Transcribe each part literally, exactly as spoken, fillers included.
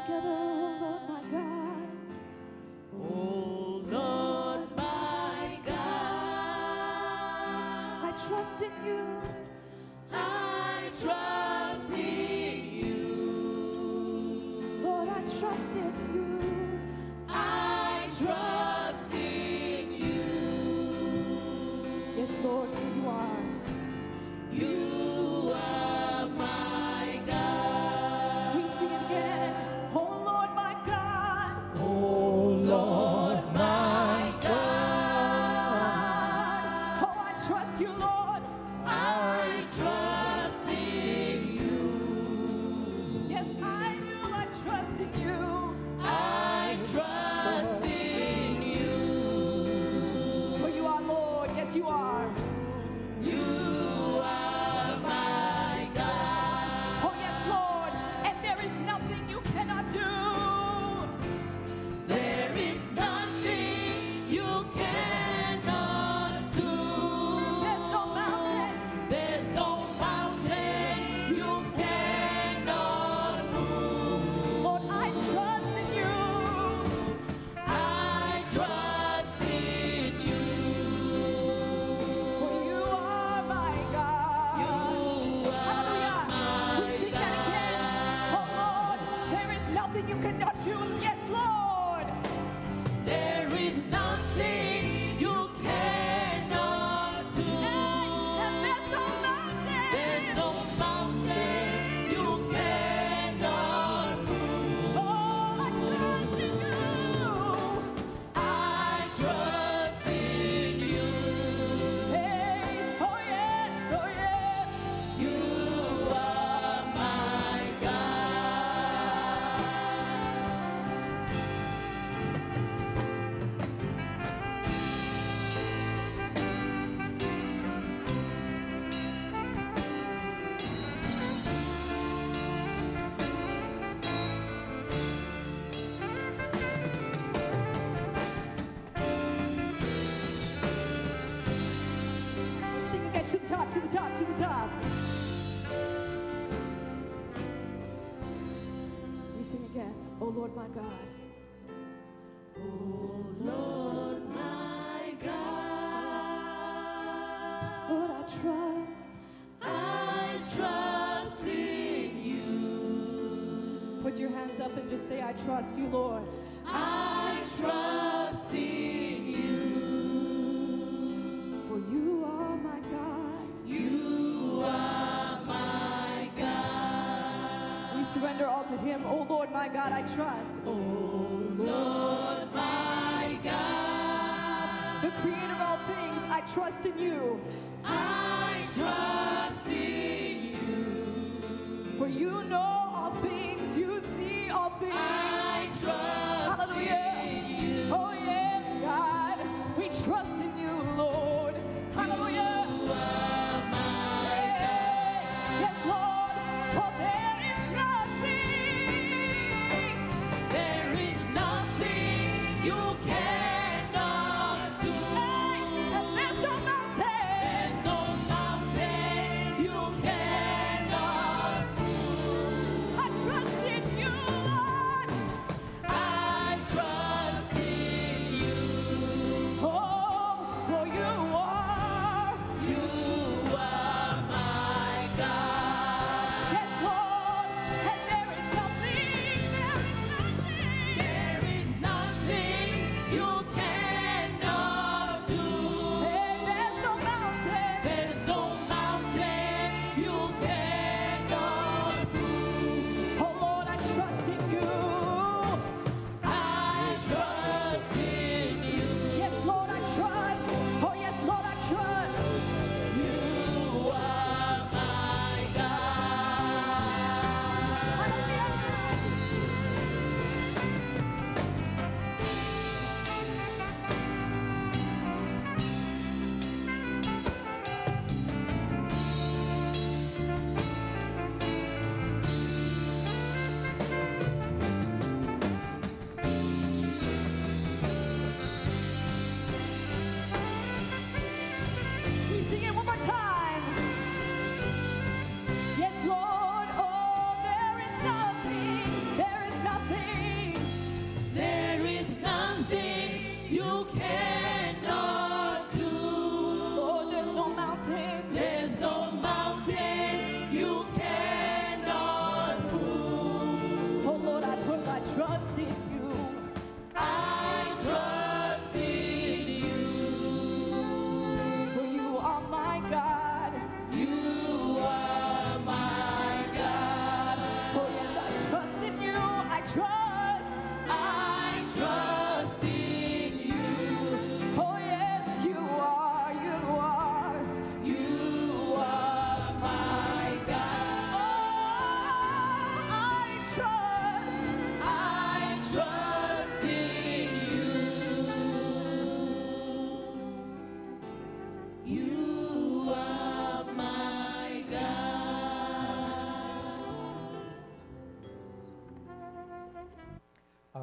together, oh Lord my God. Oh Lord my God, I trust in you. I trust in you. Lord, I trust in you. I trust in you. Yes, Lord, here you are. You are my God. We sing it again. Oh Lord my God. Oh Lord my God. Oh, I trust you, Lord. I trust in you. Yes, I do. I trust in you. I trust in you. For you are Lord. Yes, you are. You are my God. Oh, yes, Lord. And there is nothing you cannot do. There is nothing you cannot do. There's no mountain. There's no mountain you cannot move. Lord, I trust in you. I trust in you. For you are my God. You are Hallelujah. We my sing that again. Oh, Lord, there is nothing you cannot do. Yes, Lord. There is nothing you cannot do. And there's no mountain. There's no mountain you cannot move. Oh, I trust in you. I trust in you. Hey, oh yes, oh yes. You are my God. Sing again to the top, to the top, to the top. We sing again. Oh Lord my God. Oh Lord my God, Lord, I trust. I trust in you. Put your hands up and just say, I trust you, Lord. I trust in you. For you are my God. You are my God. We surrender all to him. Oh Lord my God, I trust. Oh Lord my God, The creator of all things, I trust in you. I trust in you. For you know all things, you see all things. I trust Hallelujah. in you. Oh yes, God. We trust in you, Lord. Hallelujah. You are my Hey, yes, Lord. For there is nothing. There is nothing you cannot do. Hey, and there's no mountain. There's no mountain you cannot move. I trust in you, Lord.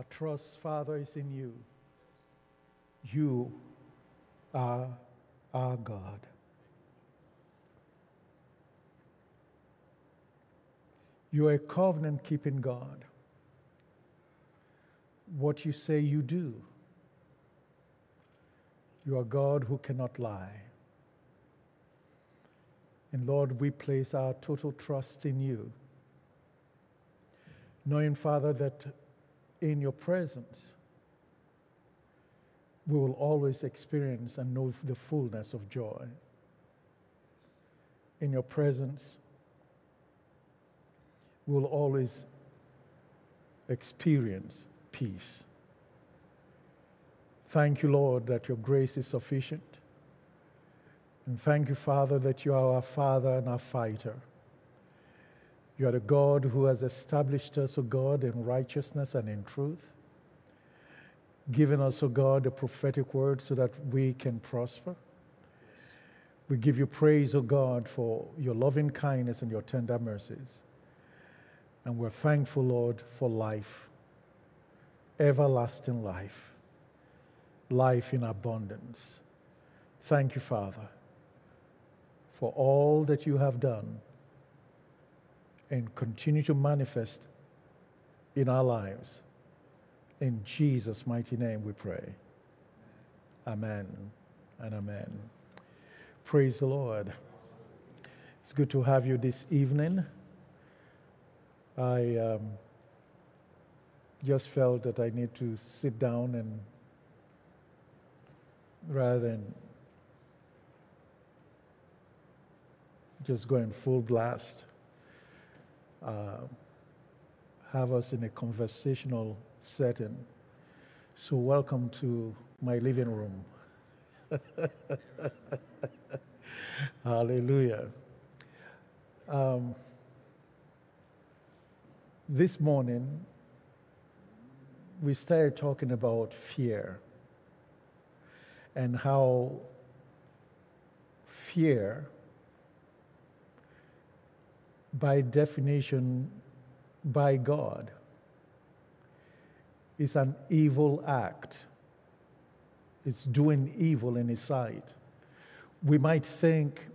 Our trust, Father, is in you. You are our God. You are a covenant-keeping God. What you say you do. You are God who cannot lie. And Lord, we place our total trust in you, knowing, Father, that in your presence, we will always experience and know the fullness of joy. In your presence, we will always experience peace. Thank you, Lord, that your grace is sufficient. And thank you, Father, that you are our Father and our fighter. You are the God who has established us, O God, in righteousness and in truth, giving us, O God, the prophetic word so that we can prosper. We give you praise, O God, for your loving kindness and your tender mercies. And we're thankful, Lord, for life, everlasting life, life in abundance. Thank you, Father, for all that you have done and continue to manifest in our lives. In Jesus' mighty name we pray. Amen and amen. Praise the Lord. It's good to have you this evening. I um, just felt that I need to sit down and rather than just going full blast, uh, have us in a conversational setting. So welcome to my living room. Hallelujah. Um, this morning, we started talking about fear and how fear, by definition, by God, is an evil act. It's doing evil in His sight. We might think,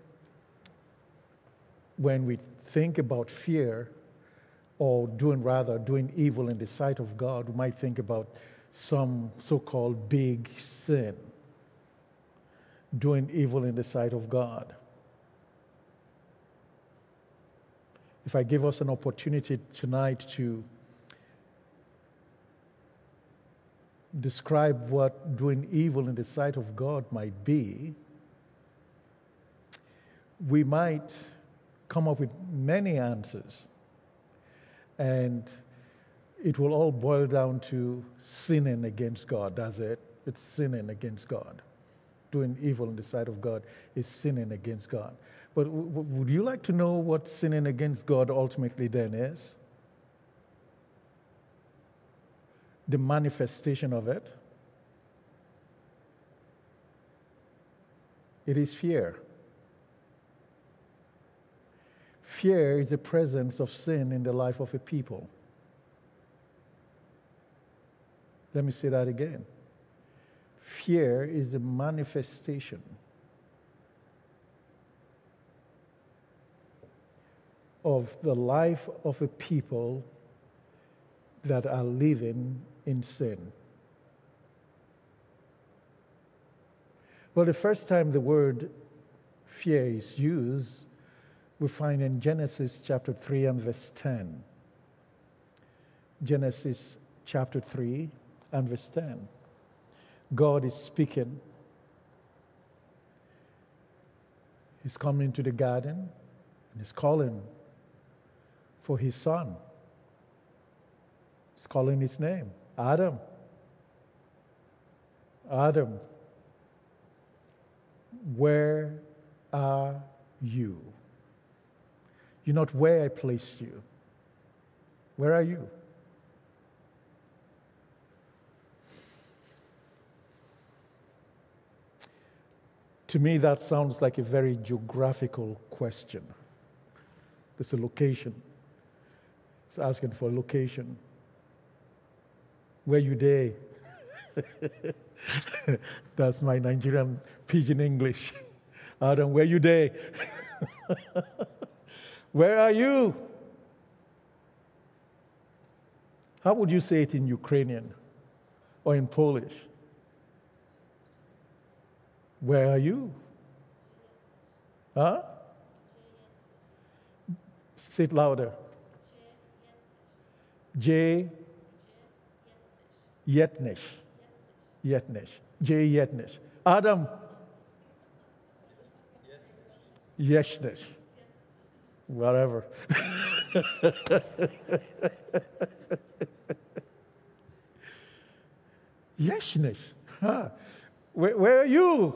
when we think about fear, or doing rather, doing evil in the sight of God, we might think about some so-called big sin, doing evil in the sight of God. If I give us an opportunity tonight to describe what doing evil in the sight of God might be, we might come up with many answers. And it will all boil down to sinning against God. That's it. It's sinning against God. Doing evil in the sight of God is sinning against God. But w- w- would you like to know what sinning against God ultimately then is? The manifestation of it? It is fear. Fear is the presence of sin in the life of a people. Let me say that again. Fear is a manifestation of the life of a people that are living in sin. Well, the first time the word fear is used, we find in Genesis chapter three and verse ten. Genesis chapter three and verse ten. God is speaking. He's coming into the garden and he's calling for his son. He's calling his name, Adam. Adam, where are you? You're not where I placed you. Where are you? To me, that sounds like a very geographical question. It's a location. It's asking for a location. Where you day? That's my Nigerian pidgin English. Adam, where you day? Where are you? How would you say it in Ukrainian or in Polish? Where are you? Huh? Say it louder. J. Yetnesh. Yetnesh. J. Yetnesh. Adam. Yeshnesh. Whatever. Yeshnesh. Huh. Where, where are you?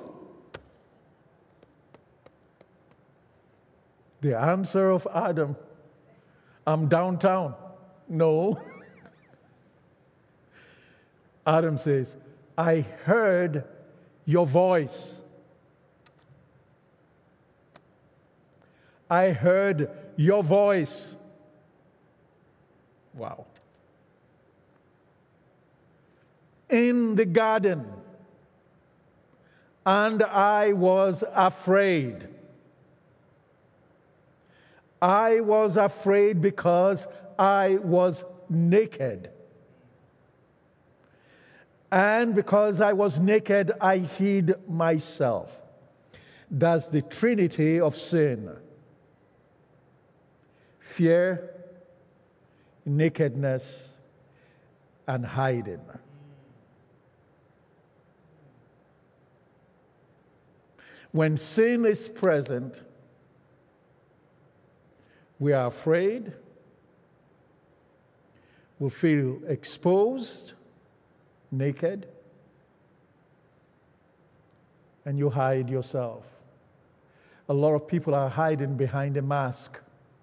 The answer of Adam, I'm downtown. No. Adam says, I heard your voice. I heard your voice. Wow. In the garden, and I was afraid. I was afraid because I was naked. And because I was naked, I hid myself. That's the trinity of sin. Fear, nakedness, and hiding. When sin is present, we are afraid, we feel exposed, naked, and you hide yourself. A lot of people are hiding behind a mask.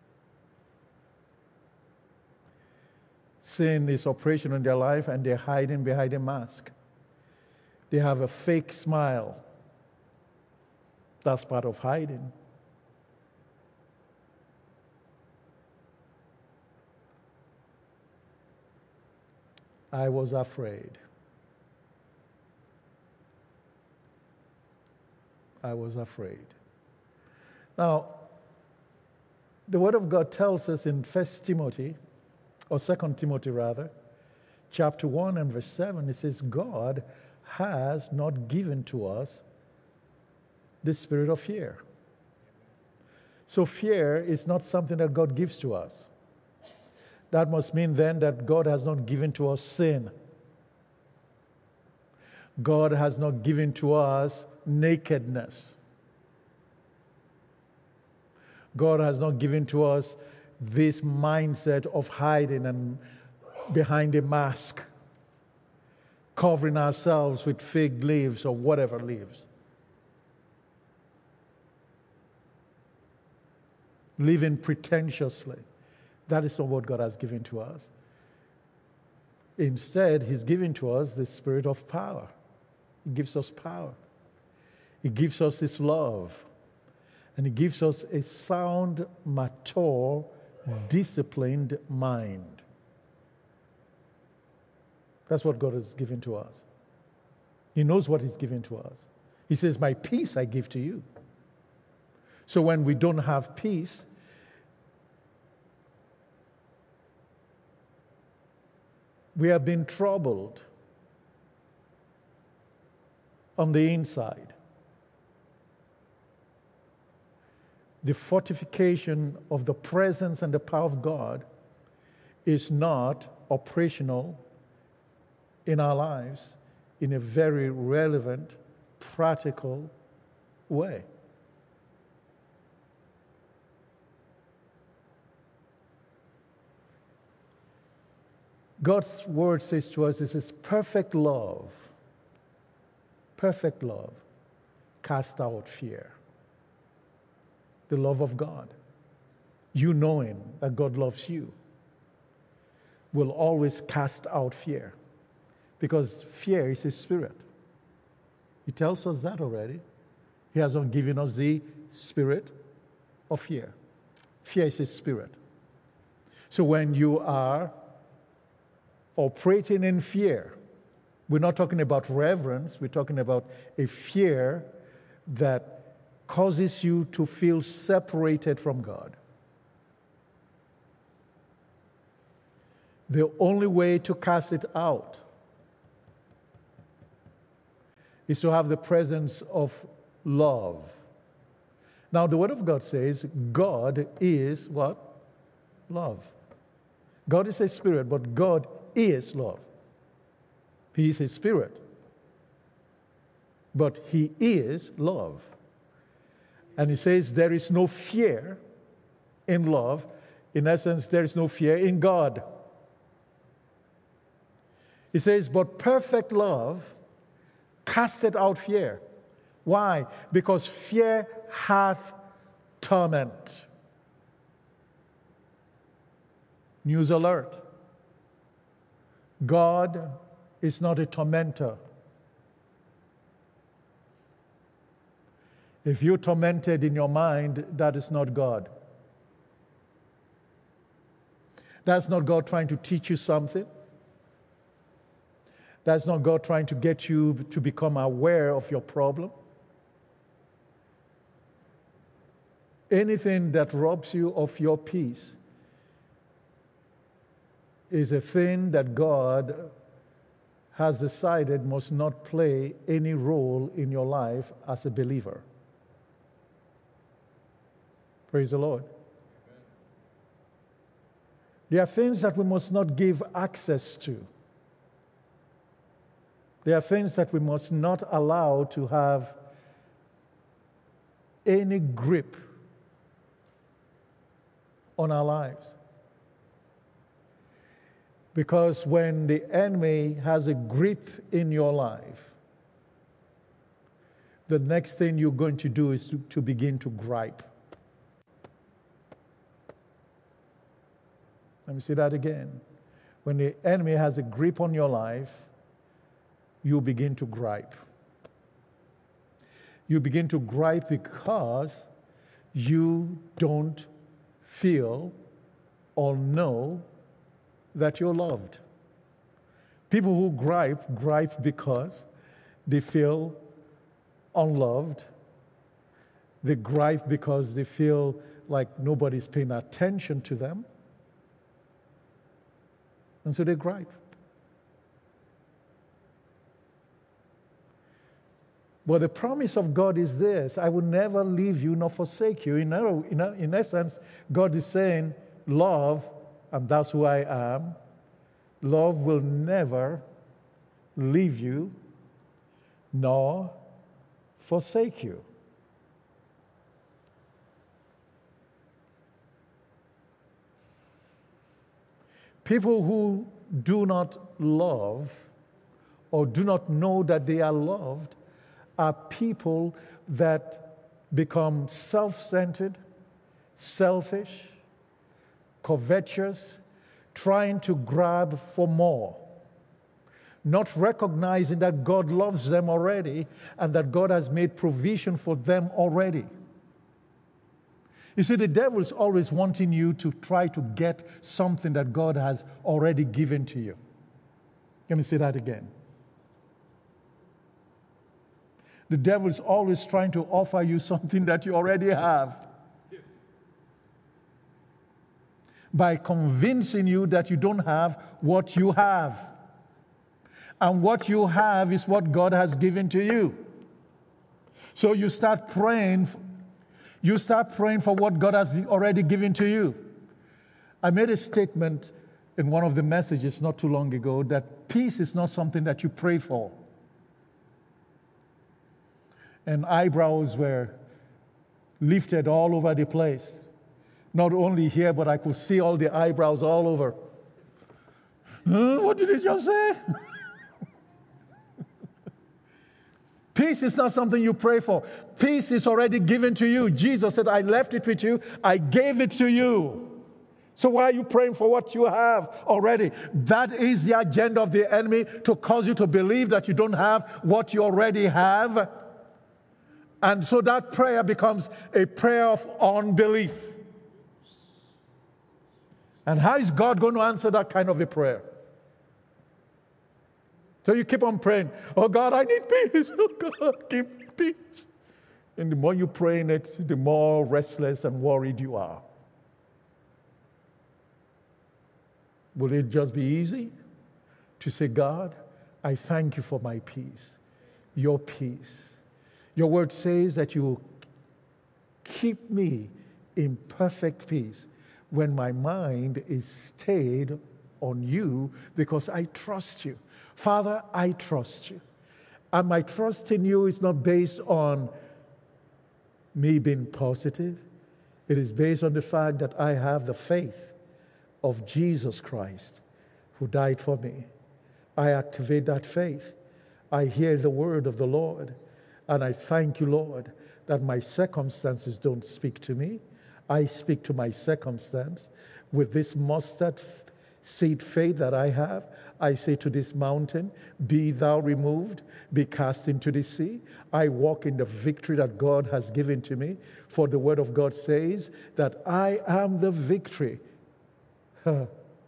Sin is operational in their life, and they're hiding behind a mask. They have a fake smile. That's part of hiding. I was afraid. I was afraid. Now, the Word of God tells us in First Timothy, or Second Timothy rather, chapter one and verse seven, it says, God has not given to us the spirit of fear. So fear is not something that God gives to us. That must mean then that God has not given to us sin. God has not given to us nakedness. God has not given to us this mindset of hiding and behind a mask, covering ourselves with fig leaves or whatever leaves. Living pretentiously. That is not what God has given to us. Instead, He's given to us the spirit of power. He gives us power. He gives us His love. And He gives us a sound, mature, disciplined mind. That's what God has given to us. He knows what He's given to us. He says, my peace I give to you. So when we don't have peace, we have been troubled on the inside. The fortification of the presence and the power of God is not operational in our lives in a very relevant, practical way. God's word says to us, this is perfect love. Perfect love cast out fear. The love of God. You knowing that God loves you will always cast out fear. Because fear is a spirit. He tells us that already. He has not given us the spirit of fear. Fear is a spirit. So when you are operating in fear. We're not talking about reverence, we're talking about a fear that causes you to feel separated from God. The only way to cast it out is to have the presence of love. Now, the Word of God says God is what? Love. God is a spirit, but God is love. He is a spirit, but He is love. And He says there is no fear in love. In essence, there is no fear in God. He says, but perfect love casteth out fear. Why? Because fear hath torment. News alert. God is not a tormentor. If you're tormented in your mind, that is not God. That's not God trying to teach you something. That's not God trying to get you to become aware of your problem. Anything that robs you of your peace is a thing that God has decided must not play any role in your life as a believer. Praise the Lord. Amen. There are things that we must not give access to. There are things that we must not allow to have any grip on our lives. Because when the enemy has a grip in your life, the next thing you're going to do is to, to begin to gripe. Let me say that again. When the enemy has a grip on your life, you begin to gripe. You begin to gripe because you don't feel or know that you're loved. People who gripe, gripe because they feel unloved. They gripe because they feel like nobody's paying attention to them. And so they gripe. But the promise of God is this: I will never leave you nor forsake you. In, in, in essence, God is saying, love, and that's who I am, love will never leave you nor forsake you. People who do not love or do not know that they are loved are people that become self-centered, selfish, covetous, trying to grab for more, not recognizing that God loves them already and that God has made provision for them already. You see, the devil is always wanting you to try to get something that God has already given to you. Let me say that again. The devil is always trying to offer you something that you already have, by convincing you that you don't have what you have. And what you have is what God has given to you. So you start praying, you start praying for what God has already given to you. I made a statement in one of the messages not too long ago that peace is not something that you pray for. And eyebrows were lifted all over the place. Not only here, but I could see all the eyebrows all over. Huh? What did he just say? Peace is not something you pray for. Peace is already given to you. Jesus said, I left it with you. I gave it to you. So why are you praying for what you have already? That is the agenda of the enemy, to cause you to believe that you don't have what you already have. And so that prayer becomes a prayer of unbelief. And how is God going to answer that kind of a prayer? So you keep on praying, oh God, I need peace. Oh God, give me peace. And the more you pray in it, the more restless and worried you are. Will it just be easy to say, God, I thank you for my peace, your peace. Your word says that you will keep me in perfect peace when my mind is stayed on you because I trust you. Father, I trust you. And my trust in you is not based on me being positive. It is based on the fact that I have the faith of Jesus Christ who died for me. I activate that faith. I hear the word of the Lord. And I thank you, Lord, that my circumstances don't speak to me. I speak to my circumstance. With this mustard seed faith that I have, I say to this mountain, be thou removed, be cast into the sea. I walk in the victory that God has given to me. For the word of God says that I am the victory. Huh.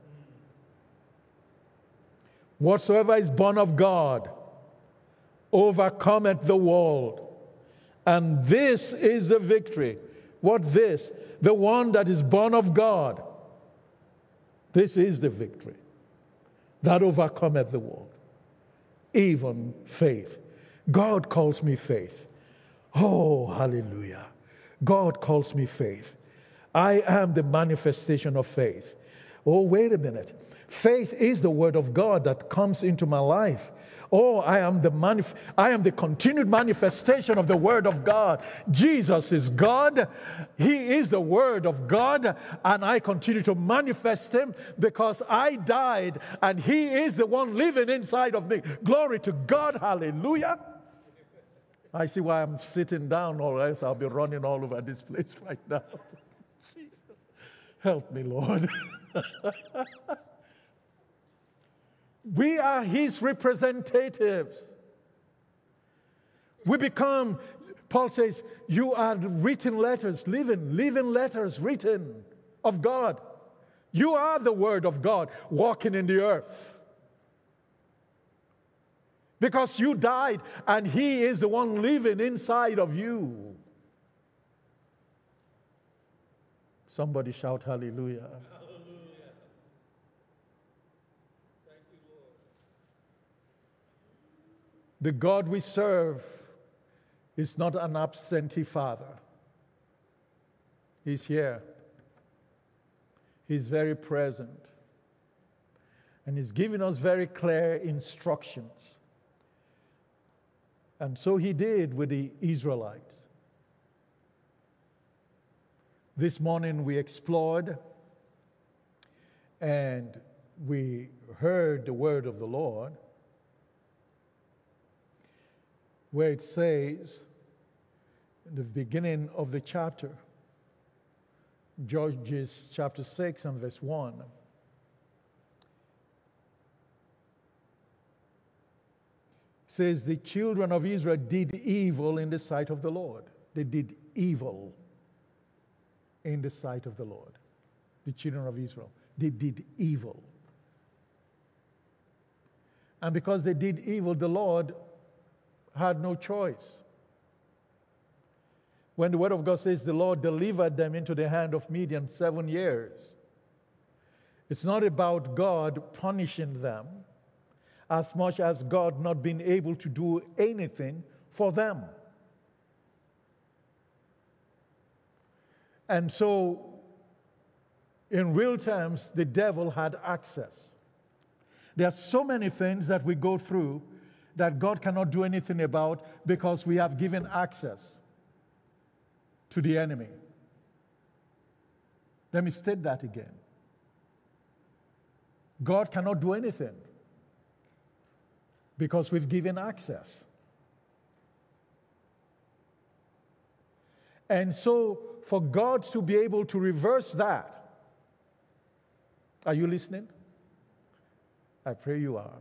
Whatsoever is born of God overcometh the world. And this is the victory. What this? The one that is born of God. This is the victory that overcometh the world. Even faith. God calls me faith. Oh, hallelujah. God calls me faith. I am the manifestation of faith. Oh, wait a minute. Faith is the word of God that comes into my life. Oh, I am the manif- I am the continued manifestation of the word of God. Jesus is God. He is the word of God, and I continue to manifest him because I died and he is the one living inside of me. Glory to God. Hallelujah. I see why I'm sitting down, or else I'll be running all over this place right now. Jesus. Help me, Lord. We are his representatives. We become, Paul says, you are written letters, living, living letters written of God. You are the word of God walking in the earth. Because you died and he is the one living inside of you. Somebody shout hallelujah. The God we serve is not an absentee father. He's here. He's very present. And he's giving us very clear instructions. And so he did with the Israelites. This morning we explored and we heard the word of the Lord, where it says, in the beginning of the chapter, Judges chapter six and verse one, says, the children of Israel did evil in the sight of the Lord. They did evil in the sight of the Lord. The children of Israel, they did evil. And because they did evil, the Lord had no choice. When the word of God says the Lord delivered them into the hand of Midian seven years, it's not about God punishing them as much as God not being able to do anything for them. And so, in real terms, the devil had access. There are so many things that we go through that God cannot do anything about because we have given access to the enemy. Let me state that again. God cannot do anything because we've given access. And so, for God to be able to reverse that, are you listening? I pray you are.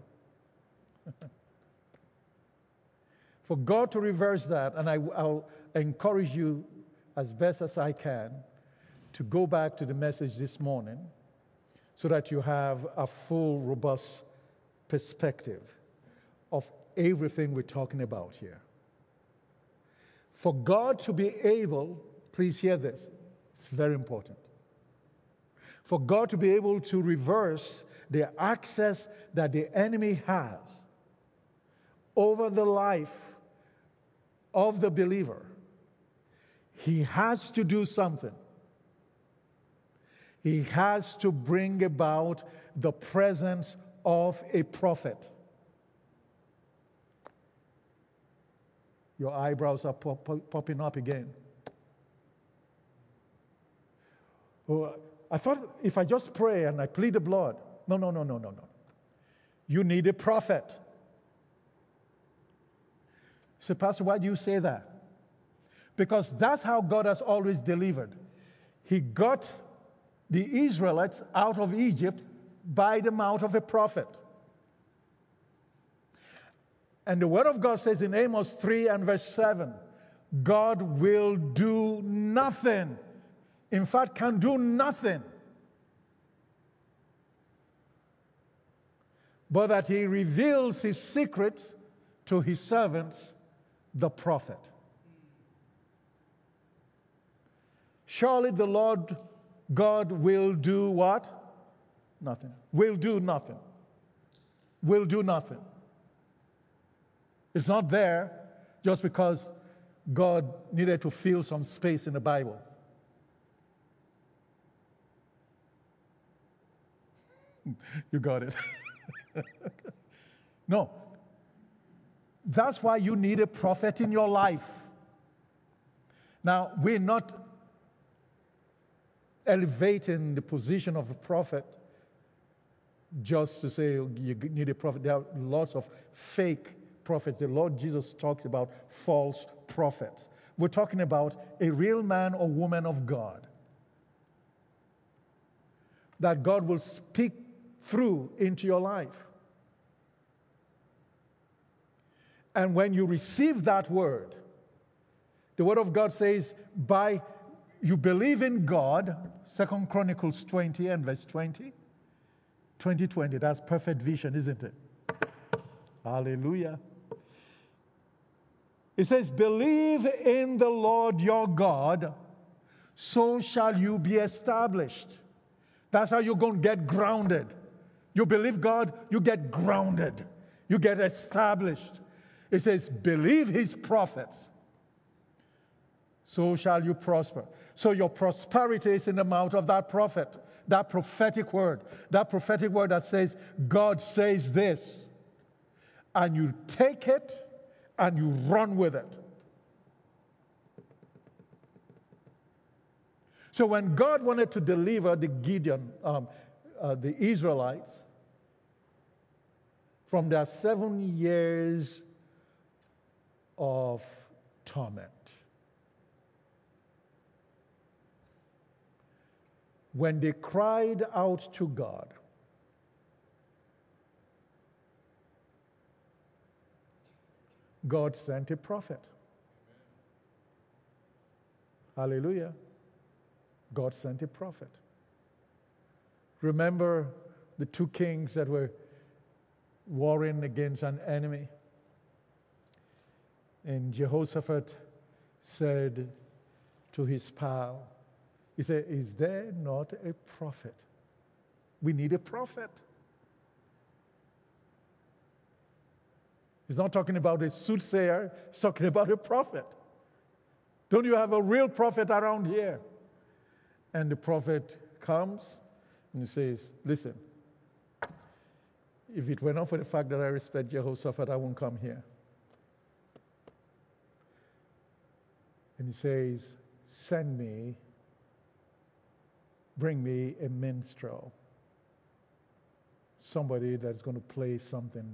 For God to reverse that, and I, I'll encourage you as best as I can to go back to the message this morning so that you have a full, robust perspective of everything we're talking about here. For God to be able, please hear this, it's very important. For God to be able to reverse the access that the enemy has over the life of the believer, he has to do something. He has to bring about the presence of a prophet. Your eyebrows are pop, pop, popping up again. Oh, I thought if I just pray and I plead the blood. No, no, no, no, no, no. You need a prophet. So, Pastor, why do you say that? Because that's how God has always delivered. He got the Israelites out of Egypt by the mouth of a prophet. And the Word of God says in Amos three and verse seven, God will do nothing. In fact, can do nothing. But that he reveals his secrets to his servants, the prophet. Surely the Lord God will do what? Nothing. Will do nothing. Will do nothing. It's not there just because God needed to fill some space in the Bible. You got it. No. That's why you need a prophet in your life. Now, we're not elevating the position of a prophet just to say you need a prophet. There are lots of fake prophets. The Lord Jesus talks about false prophets. We're talking about a real man or woman of God that God will speak through into your life. And when you receive that word, the word of God says, by you believe in God, Second Chronicles twenty and verse twenty, twenty twenty, that's perfect vision, isn't it? Hallelujah. It says, believe in the Lord your God, so shall you be established. That's how you're going to get grounded. You believe God, you get grounded. You get established. It says, believe his prophets, so shall you prosper. So your prosperity is in the mouth of that prophet, that prophetic word, that prophetic word that says, God says this. And you take it and you run with it. So when God wanted to deliver the Gideon, um, uh, the Israelites, from their seven years of torment, when they cried out to God, God sent a prophet. Hallelujah. God sent a prophet. Remember the two kings that were warring against an enemy? And Jehoshaphat said to his pal, he said, is there not a prophet? We need a prophet. He's not talking about a soothsayer, he's talking about a prophet. Don't you have a real prophet around here? And the prophet comes and he says, listen, if it were not for the fact that I respect Jehoshaphat, I won't come here. And he says, send me, bring me a minstrel, somebody that's going to play something.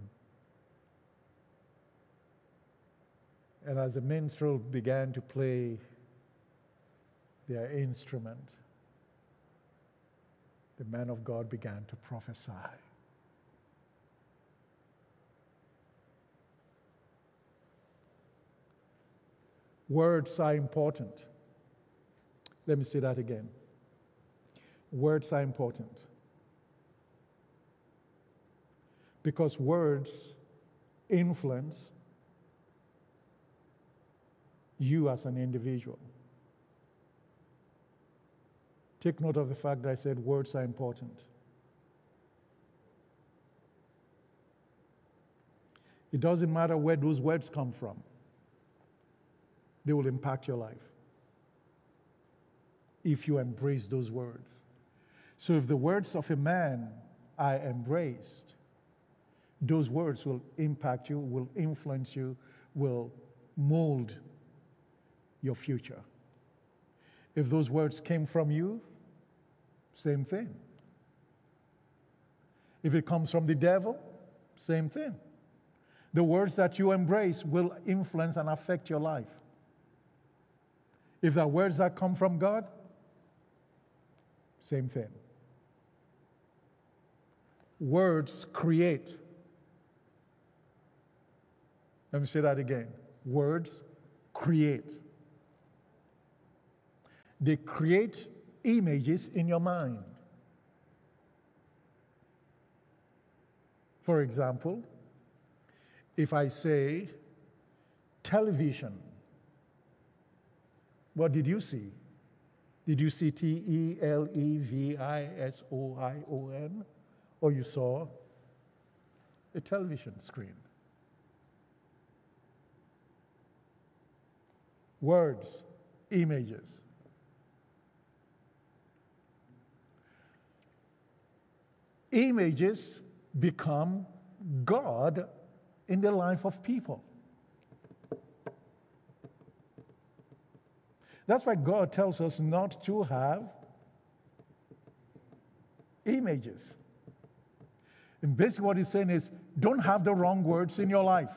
And as the minstrel began to play their instrument, the man of God began to prophesy. Words are important. Let me say that again. Words are important. Because words influence you as an individual. Take note of the fact that I said words are important. It doesn't matter where those words come from. They will impact your life if you embrace those words. So if the words of a man are embraced, those words will impact you, will influence you, will mold your future. If those words came from you, same thing. If it comes from the devil, same thing. The words that you embrace will influence and affect your life. If they're words that come from God, same thing. Words create. Let me say that again. Words create. They create images in your mind. For example, if I say television, what did you see? Did you see T E L E V I S O I O N? Or you saw a television screen? Words, images. Images become God in the life of people. That's why God tells us not to have images. And basically what he's saying is, don't have the wrong words in your life.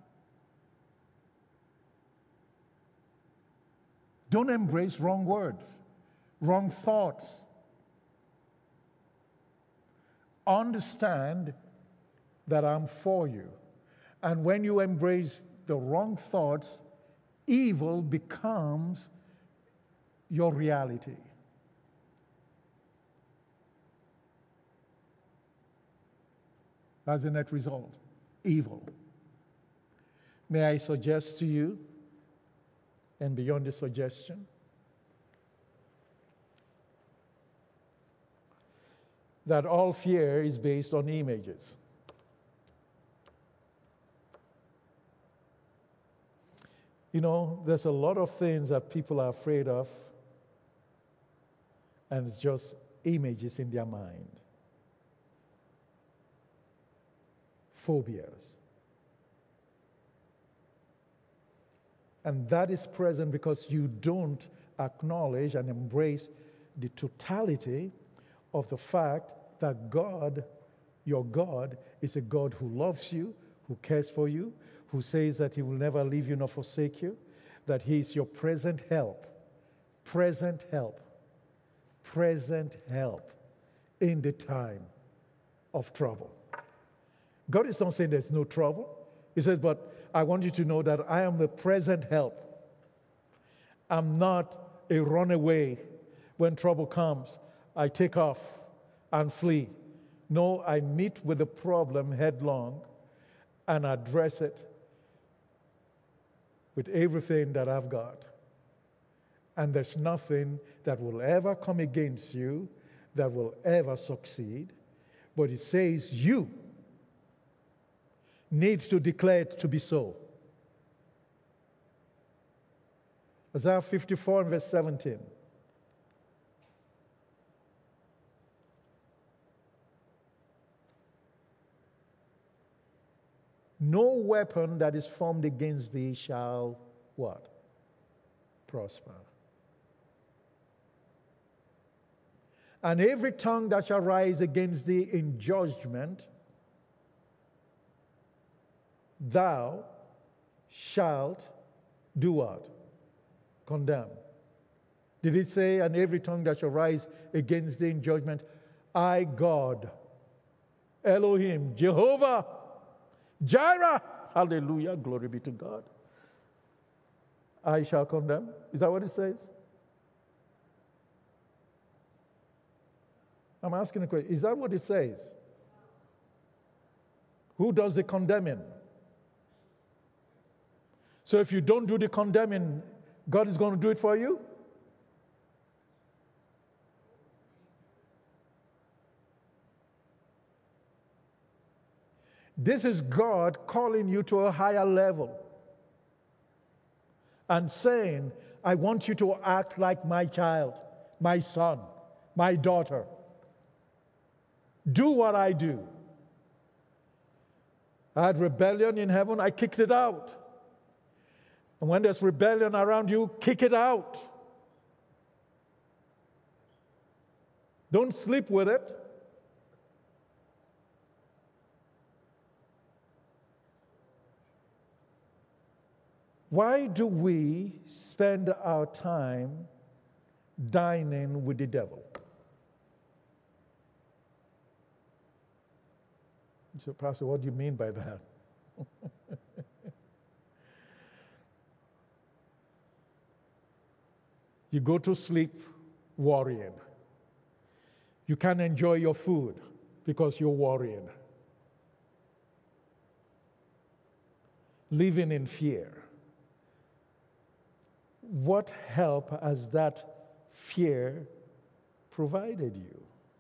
Don't embrace wrong words, wrong thoughts. Understand that I'm for you. And when you embrace the wrong thoughts, evil becomes your reality. That's the net result, evil. May I suggest to you, and beyond the suggestion, that all fear is based on images. You know, there's a lot of things that people are afraid of, and it's just images in their mind. Phobias. And that is present because you don't acknowledge and embrace the totality of the fact that God, your God, is a God who loves you, who cares for you, who says that he will never leave you nor forsake you, that he is your present help, present help, present help in the time of trouble. God is not saying there's no trouble. He says, but I want you to know that I am the present help. I'm not a runaway. When trouble comes, I take off and flee. No, I meet with the problem headlong and address it with everything that I've got. And there's nothing that will ever come against you that will ever succeed. But it says you needs to declare it to be so. Isaiah fifty-four and verse seventeen. No weapon that is formed against thee shall what? Prosper. And every tongue that shall rise against thee in judgment, thou shalt do what? Condemn. Did it say, and every tongue that shall rise against thee in judgment, I, God, Elohim, Jehovah, Jireh, hallelujah, glory be to God, I shall condemn? Is that what it says? I'm asking a question. Is that what it says? Who does the condemning? So if you don't do the condemning, God is going to do it for you? This is God calling you to a higher level and saying, I want you to act like my child, my son, my daughter. Do what I do. I had rebellion in heaven, I kicked it out. And when there's rebellion around you, kick it out. Don't sleep with it. Why do we spend our time dining with the devil? So, Pastor, what do you mean by that? You go to sleep worrying. You can't enjoy your food because you're worrying. Living in fear. What help has that fear provided you?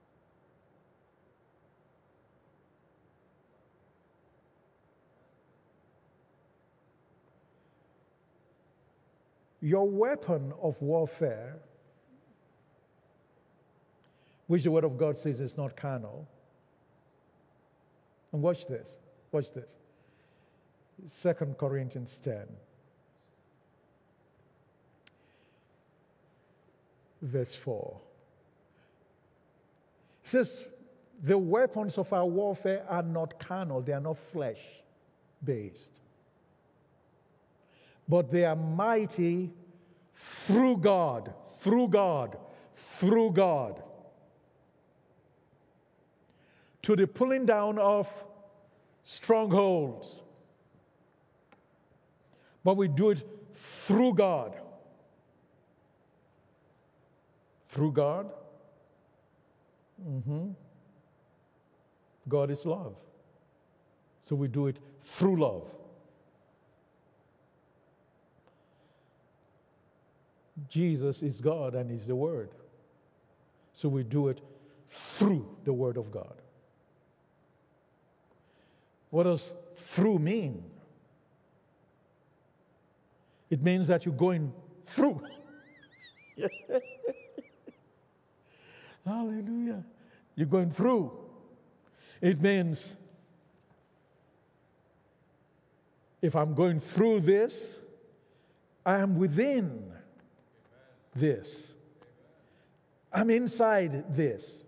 Your weapon of warfare, which the Word of God says is not carnal. And watch this, watch this. Second Corinthians ten. Verse four. It says, the weapons of our warfare are not carnal, they are not flesh-based. But they are mighty through God, through God, through God, to the pulling down of strongholds. But we do it through God. Through God? Mm-hmm. God is love. So we do it through love. Jesus is God and is the Word. So we do it through the Word of God. What does through mean? It means that you're going through. Hallelujah. You're going through. It means if I'm going through this, I am within this. I'm inside this.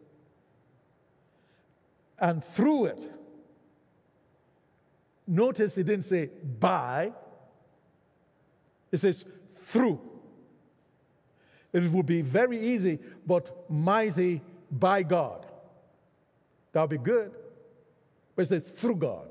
And through it, notice it didn't say by, it says through. It would be very easy, but mighty by God. That would be good. But it says through God.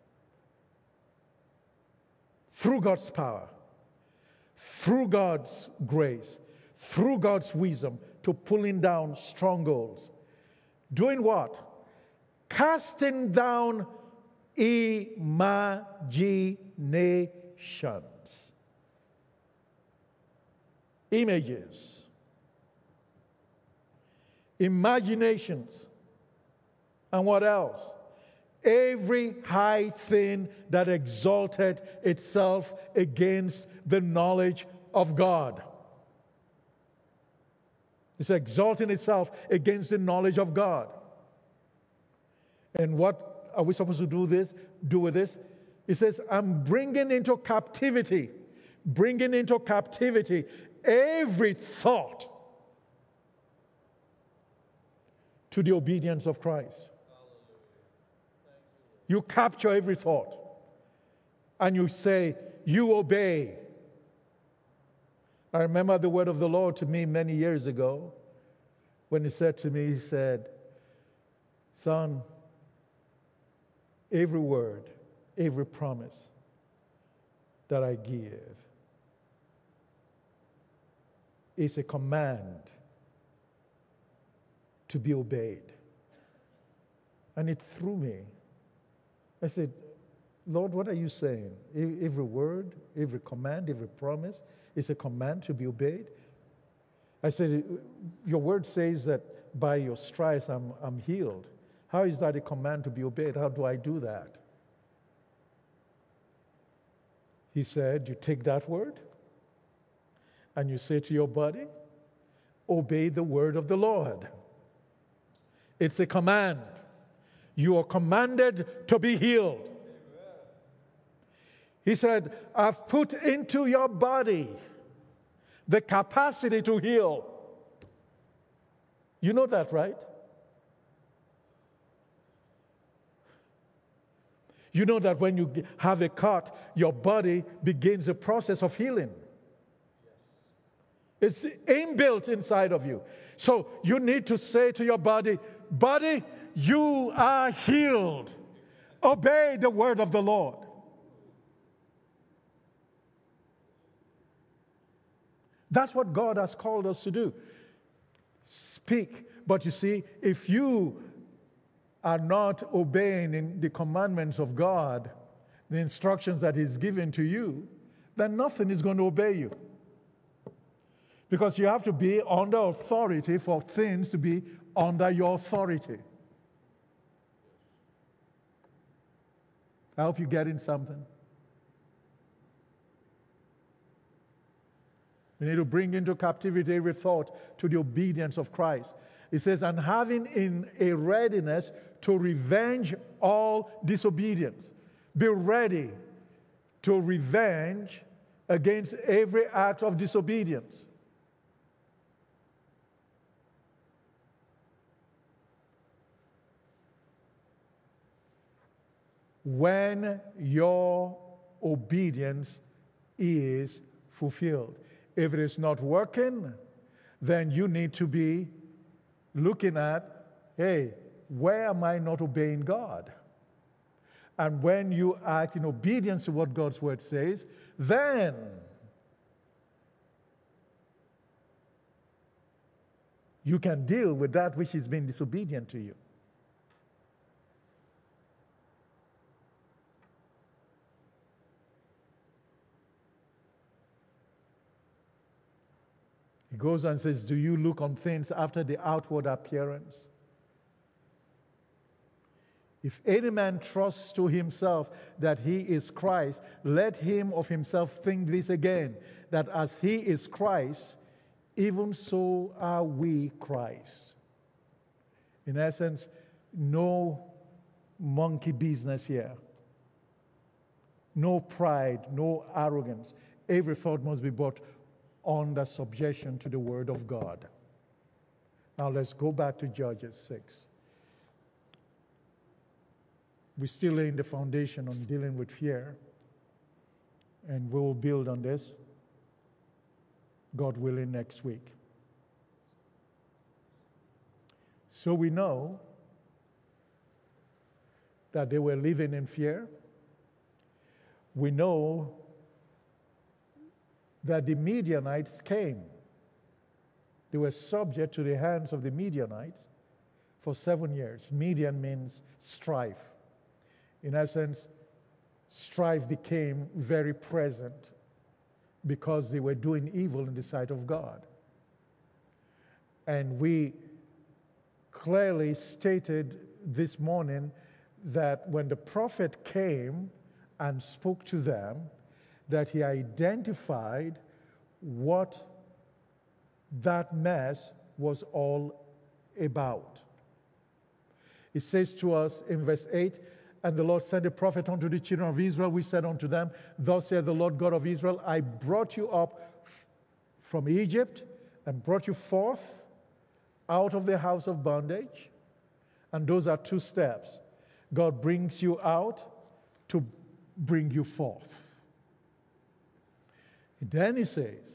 Through God's power. Through God's grace. Through God's wisdom to pulling down strongholds. Doing what? Casting down imaginations. Images. Imaginations. And what else? Every high thing that exalted itself against the knowledge of God. It's exalting itself against the knowledge of God. And what are we supposed to do this? Do with this? It says, I'm bringing into captivity, bringing into captivity every thought to the obedience of Christ. You capture every thought and you say, you obey. I remember the word of the Lord to me many years ago when he said to me, he said, son, every word, every promise that I give is a command to be obeyed. And it threw me. I said, Lord, what are you saying? E- Every word, every command, every promise is a command to be obeyed. I said, your word says that by your stripes I'm, I'm healed. How is that a command to be obeyed? How do I do that? He said, you take that word and you say to your body, obey the word of the Lord. It's a command. You are commanded to be healed. He said, I've put into your body the capacity to heal. You know that, right? You know that when you have a cut, your body begins a process of healing. It's inbuilt inside of you. So you need to say to your body, body, you are healed. Obey the word of the Lord. That's what God has called us to do. Speak. But you see, if you are not obeying in the commandments of God, the instructions that He's given to you, then nothing is going to obey you. Because you have to be under authority for things to be under your authority. I hope you're getting something. We need to bring into captivity every thought to the obedience of Christ. It says, and having in a readiness to revenge all disobedience. Be ready to revenge against every act of disobedience. When your obedience is fulfilled. If it is not working, then you need to be looking at, hey, where am I not obeying God? And when you act in obedience to what God's word says, then you can deal with that which is being disobedient to you. He goes and says, do you look on things after the outward appearance? If any man trusts to himself that he is Christ, let him of himself think this again, that as he is Christ, even so are we Christ. In essence, no monkey business here. No pride, no arrogance. Every thought must be brought under subjection to the word of God. Now let's go back to Judges six. We're still laying the foundation on dealing with fear, and we will build on this, God willing, next week. So we know that they were living in fear. We know that the Midianites came. They were subject to the hands of the Midianites for seven years. Midian means strife. In essence, strife became very present because they were doing evil in the sight of God. And we clearly stated this morning that when the prophet came and spoke to them, that he identified what that mess was all about. It says to us in verse eight, and the Lord sent a prophet unto the children of Israel. We said unto them, thus saith the Lord God of Israel, I brought you up f- from Egypt and brought you forth out of the house of bondage. And those are two steps. God brings you out to bring you forth. Then he says,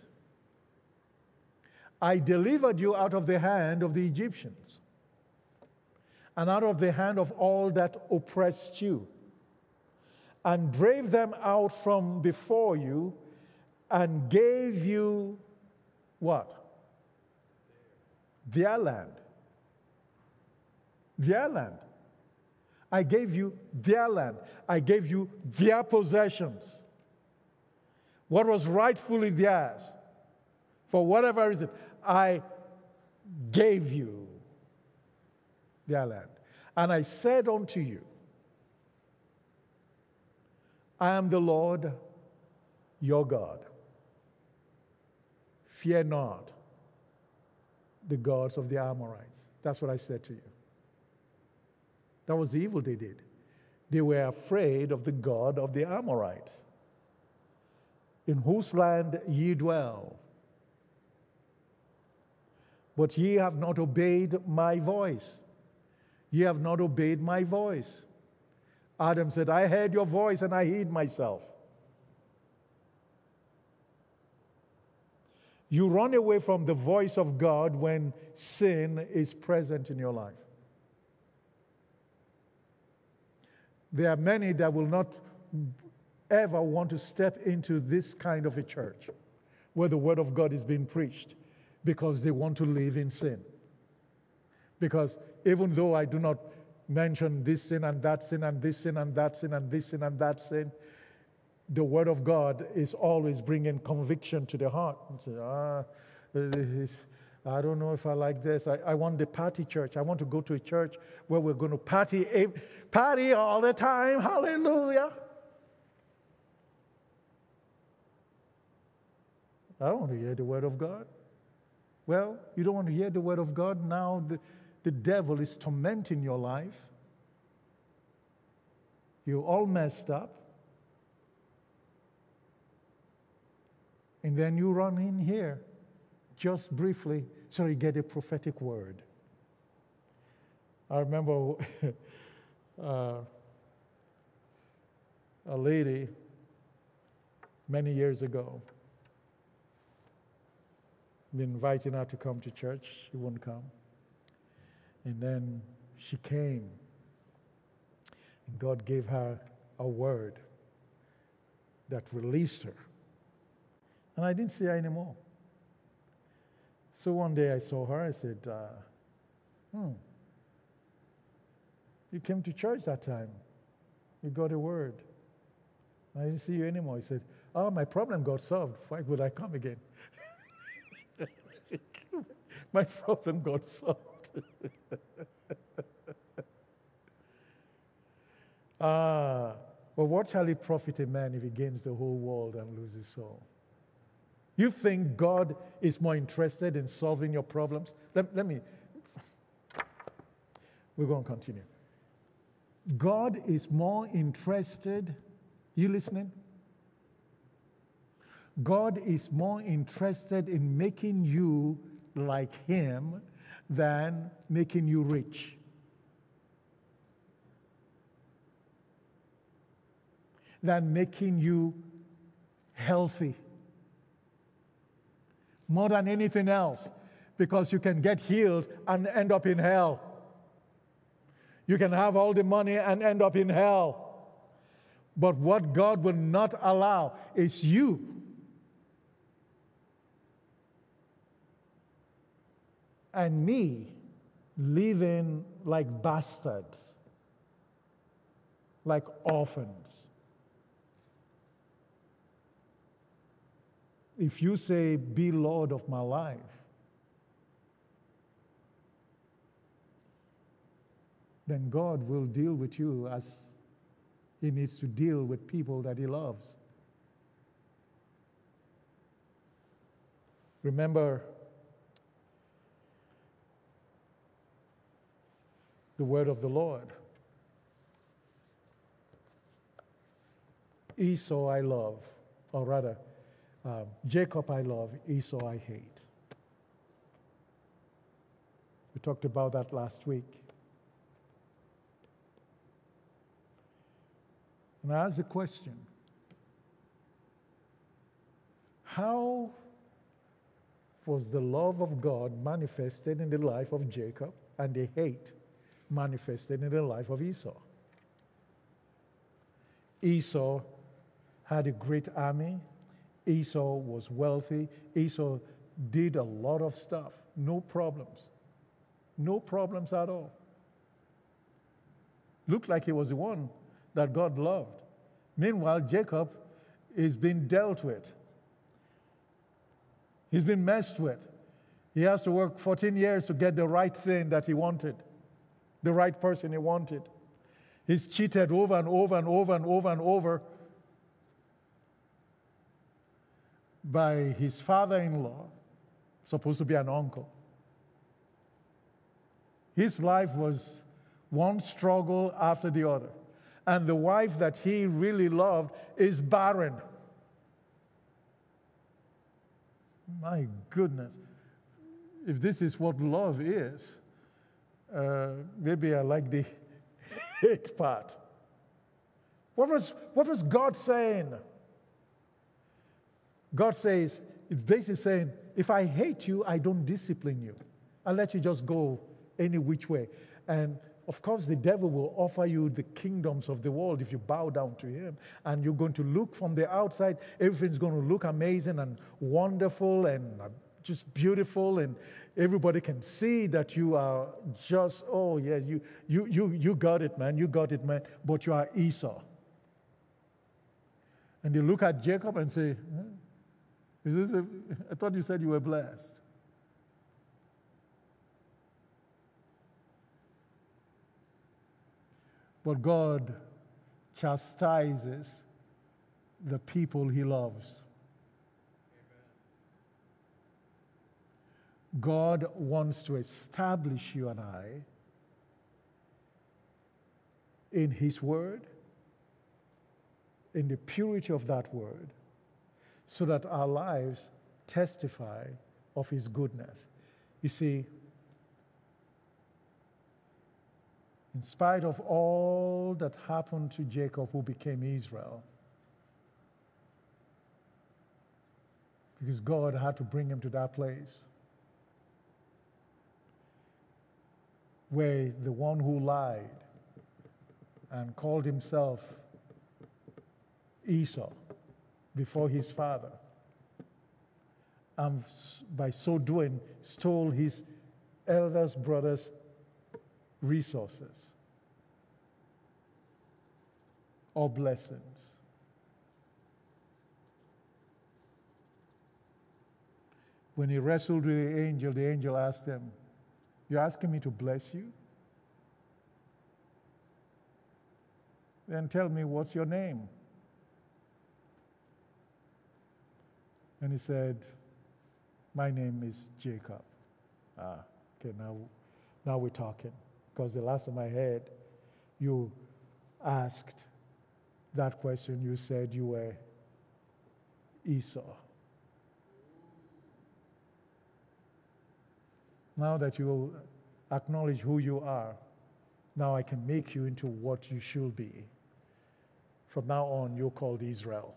I delivered you out of the hand of the Egyptians and out of the hand of all that oppressed you, and drave them out from before you, and gave you what? Their land. Their land. I gave you their land. I gave you their possessions. What was rightfully theirs, for whatever reason, I gave you their land. And I said unto you, I am the Lord your God. Fear not the gods of the Amorites. That's what I said to you. That was the evil they did. They were afraid of the God of the Amorites, in whose land ye dwell. But ye have not obeyed my voice. Ye have not obeyed my voice. Adam said, I heard your voice and I hid myself. You run away from the voice of God when sin is present in your life. There are many that will not ever want to step into this kind of a church where the Word of God is being preached because they want to live in sin. Because even though I do not mention this sin and that sin and this sin and that sin and this sin and that sin, the Word of God is always bringing conviction to the heart. And say, ah, I don't know if I like this. I, I want the party church. I want to go to a church where we're going to party, party all the time. Hallelujah. I don't want to hear the Word of God. Well, you don't want to hear the Word of God. Now the, the devil is tormenting your life. You're all messed up. And then you run in here just briefly so you get a prophetic word. I remember uh, a lady many years ago, been inviting her to come to church. She wouldn't come. And then she came. And God gave her a word that released her. And I didn't see her anymore. So one day I saw her. I said, uh, hmm, you came to church that time. You got a word. I didn't see you anymore. He said, oh, my problem got solved. Why would I come again? My problem got solved. Ah, but what shall it profit a man if he gains the whole world and loses his soul? You think God is more interested in solving your problems? Let, let me, we're going to continue. God is more interested, you listening? God is more interested in making you like Him than making you rich. Than making you healthy. More than anything else, because you can get healed and end up in hell. You can have all the money and end up in hell. But what God will not allow is you and me living like bastards, like orphans. If you say, be Lord of my life, then God will deal with you as He needs to deal with people that He loves. Remember the word of the Lord. Esau I love, or rather, Um, Jacob I love, Esau I hate. We talked about that last week. And I asked the question, how was the love of God manifested in the life of Jacob and the hate manifested in the life of Esau? Esau had a great army. Esau was wealthy. Esau did a lot of stuff. No problems. No problems at all. Looked like he was the one that God loved. Meanwhile, Jacob is being dealt with. He's been messed with. He has to work fourteen years to get the right thing that he wanted, the right person he wanted. He's cheated over and over and over and over and over by his father-in-law, supposed to be an uncle. His life was one struggle after the other. And the wife that he really loved is barren. My goodness. If this is what love is, uh, maybe I like the hate part. What was, what was God saying? God says, it's basically saying, if I hate you, I don't discipline you. I let you just go any which way. And of course, the devil will offer you the kingdoms of the world if you bow down to him. And you're going to look from the outside, everything's going to look amazing and wonderful and just beautiful, and everybody can see that you are just, oh yeah, you you you you got it, man, you got it, man, but you are Esau. And they look at Jacob and say, huh? Is this a, I thought you said you were blessed. But God chastises the people he loves. God wants to establish you and I in his word, in the purity of that word, so that our lives testify of his goodness. You see, in spite of all that happened to Jacob, who became Israel, because God had to bring him to that place where the one who lied and called himself Esau before his father, and by so doing stole his eldest brother's resources or blessings. When he wrestled with the angel, the angel asked him, "You're asking me to bless you? Then tell me, what's your name?" And he said, "My name is Jacob." Ah, okay, now, now we're talking. Because the last time I heard you asked that question, you said you were Esau. Now that you acknowledge who you are, now I can make you into what you should be. From now on, you're called Israel.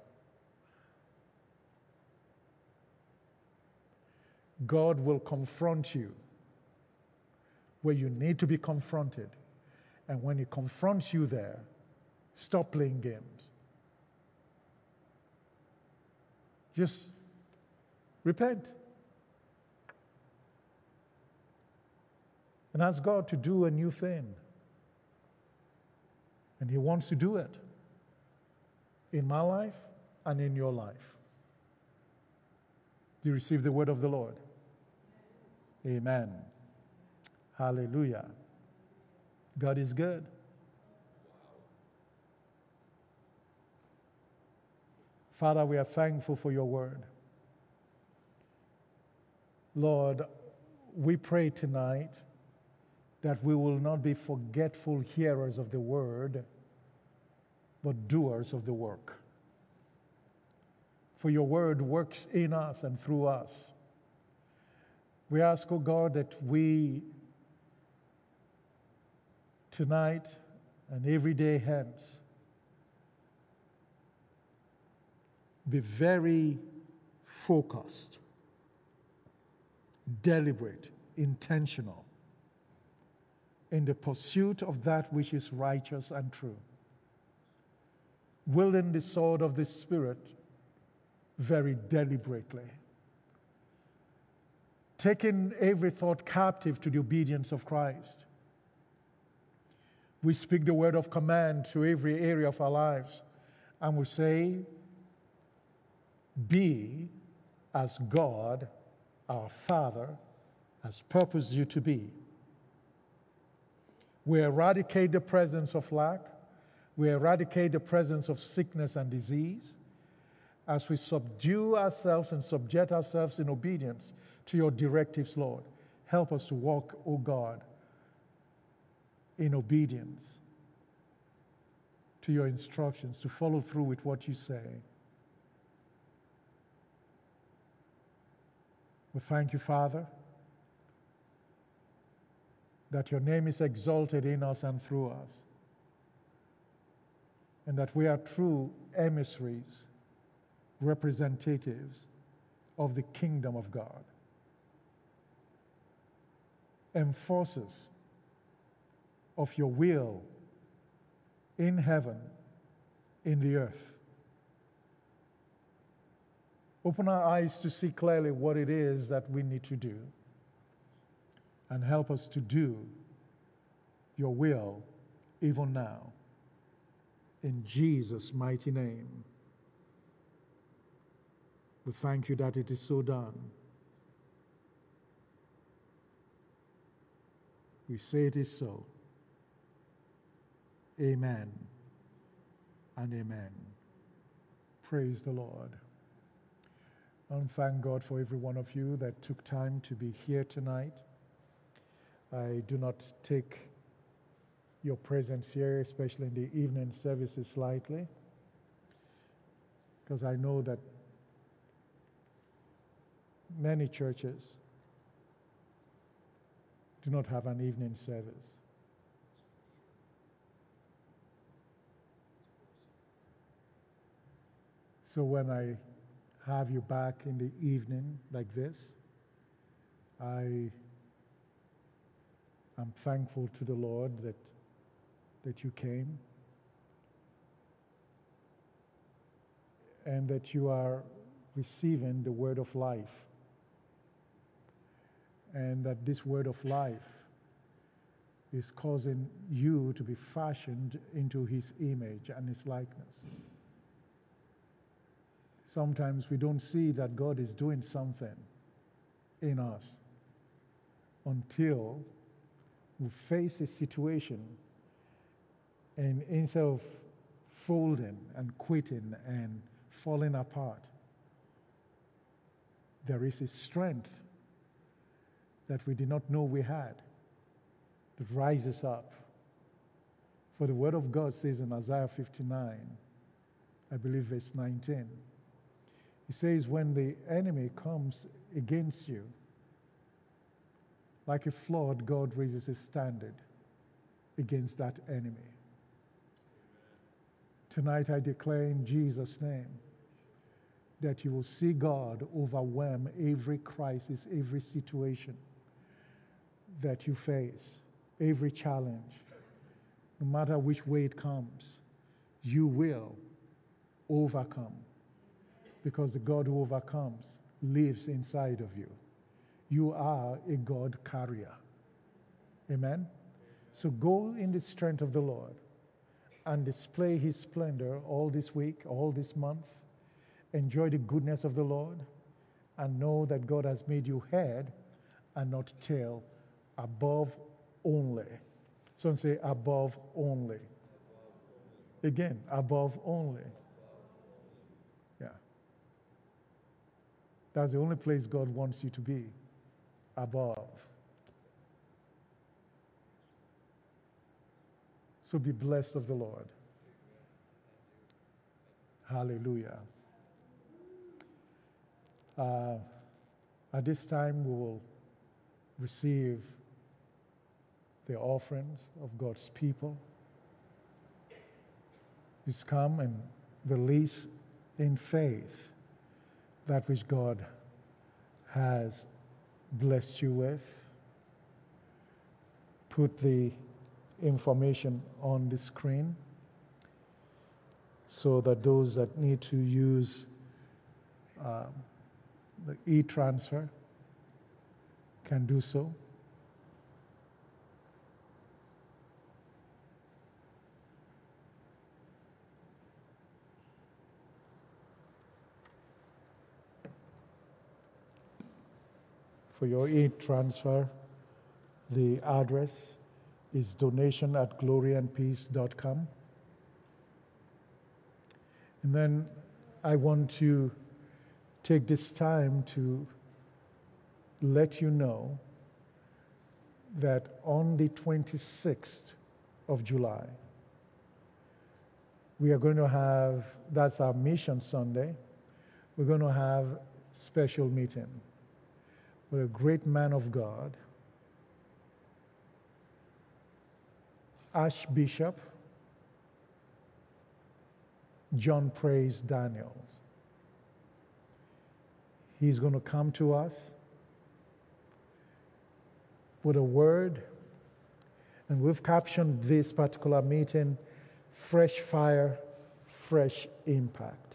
God will confront you where you need to be confronted. And when he confronts you there, stop playing games. Just repent. And ask God to do a new thing. And he wants to do it in my life and in your life. Do you receive the word of the Lord? Amen. Hallelujah. God is good. Father, we are thankful for your word. Lord, we pray tonight that we will not be forgetful hearers of the word, but doers of the work. For your word works in us and through us. We ask, oh God, that we tonight and every day hence be very focused, deliberate, intentional in the pursuit of that which is righteous and true, wielding the sword of the Spirit very deliberately, taking every thought captive to the obedience of Christ, We speak the word of command to every area of our lives. And we say, be as God, our Father, has purposed you to be. We eradicate the presence of lack. We eradicate the presence of sickness and disease as we subdue ourselves and subject ourselves in obedience to your directives, Lord. Help us to walk, O God, in obedience to your instructions, to follow through with what you say. We thank you, Father, that your name is exalted in us and through us, and that we are true emissaries, representatives of the kingdom of God. Enforcers of your will in heaven, in the earth. Open our eyes to see clearly what it is that we need to do, and help us to do your will even now. In Jesus' mighty name, we thank you that it is so done. We say it is so. Amen and amen. Praise the Lord. And thank God for every one of you that took time to be here tonight. I do not take your presence here, especially in the evening services, lightly, because I know that many churches do not have an evening service. So when I have you back in the evening like this, I am thankful to the Lord that that you came and that you are receiving the word of life, and that this word of life is causing you to be fashioned into his image and his likeness. Sometimes we don't see that God is doing something in us until we face a situation, and instead of folding and quitting and falling apart, there is a strength that we did not know we had that rises up. For the word of God says in Isaiah fifty-nine, I believe verse nineteen, he says, when the enemy comes against you, like a flood, God raises a standard against that enemy. Tonight I declare in Jesus' name that you will see God overwhelm every crisis, every situation that you face, every challenge. No matter which way it comes, you will overcome, because the God who overcomes lives inside of you. You are a God carrier. Amen? So go in the strength of the Lord and display his splendor all this week, all this month. Enjoy the goodness of the Lord and know that God has made you head and not tail, above only. So say above only. Again, above only. Yeah. That's the only place God wants you to be, above. So be blessed of the Lord. Hallelujah. Uh, at this time, we will receive the offerings of God's people. Just come and release in faith that which God has blessed you with. Put the information on the screen so that those that need to use um, the e-transfer can do so. for your aid transfer. The address is donation at glory and peace dot com. And then I want to take this time to let you know that on the twenty-sixth of July, we are going to have, that's our Mission Sunday, we're going to have a special meeting with a great man of God, Archbishop John Praise Daniels. He's going to come to us with a word, and we've captioned this particular meeting, Fresh Fire, Fresh Impact.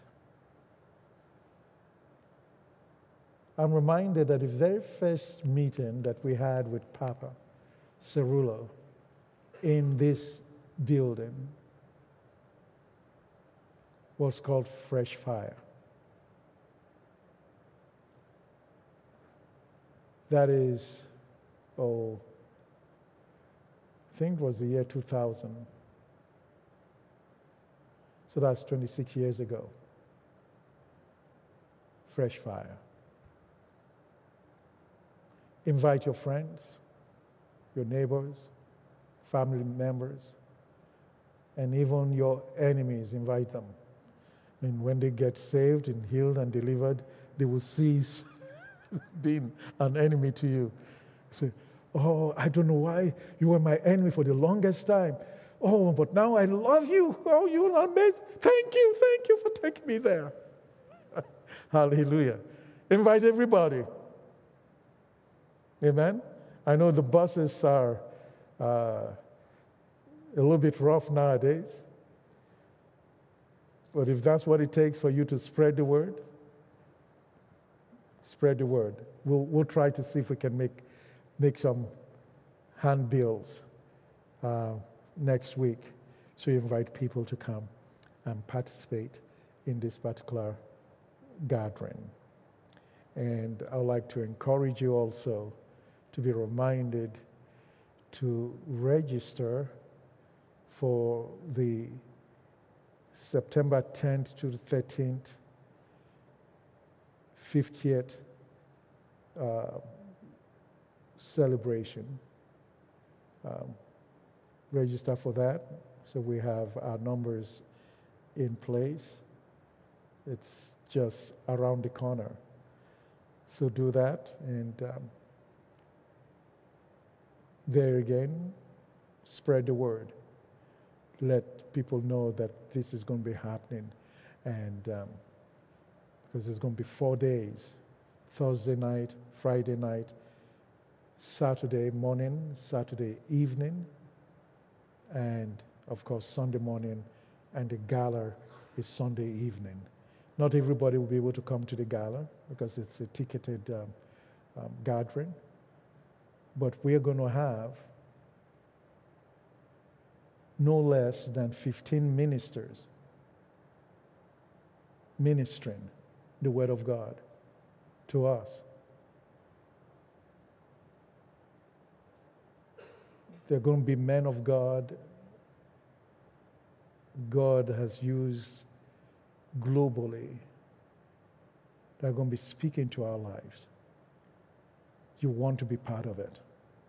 I'm reminded that the very first meeting that we had with Papa Cerullo in this building was called Fresh Fire. That is, oh, I think it was the year two thousand. So that's twenty-six years ago. Fresh Fire. Invite your friends, your neighbors, family members, and even your enemies, invite them. And when they get saved and healed and delivered, they will cease being an enemy to you. Say, oh, I don't know why you were my enemy for the longest time. Oh, but now I love you. Oh, you are amazing. Thank you, thank you for taking me there. Hallelujah. Invite everybody. Amen. I know the buses are uh, a little bit rough nowadays. But if that's what it takes for you to spread the word, spread the word. We'll, we'll try to see if we can make, make some handbills uh, next week. So you invite people to come and participate in this particular gathering. And I'd like to encourage you also to be reminded to register for the September tenth to the thirteenth, fiftieth uh, celebration. Um, register for that. So we have our numbers in place. It's just around the corner. So do that. And um, there again, spread the word. Let people know that this is going to be happening. And um, because it's going to be four days, Thursday night, Friday night, Saturday morning, Saturday evening, and of course Sunday morning, and the gala is Sunday evening. Not everybody will be able to come to the gala because it's a ticketed um, um, gathering, but we are going to have no less than fifteen ministers ministering the Word of God to us. They're going to be men of God God has used globally. They're going to be speaking to our lives. You want to be part of it.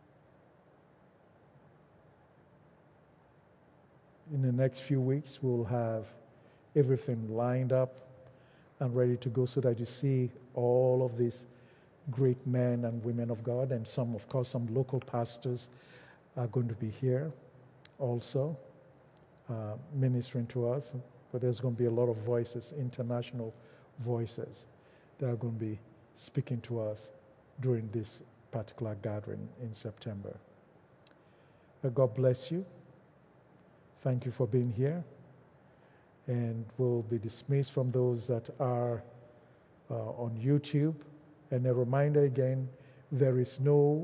In the next few weeks, we'll have everything lined up and ready to go so that you see all of these great men and women of God, and some, of course, some local pastors are going to be here also uh, ministering to us. But there's going to be a lot of voices, international voices, that are going to be speaking to us during this particular gathering in September. Uh, God bless you. Thank you for being here. And we'll be dismissed from those that are uh, on YouTube. And a reminder again, there is no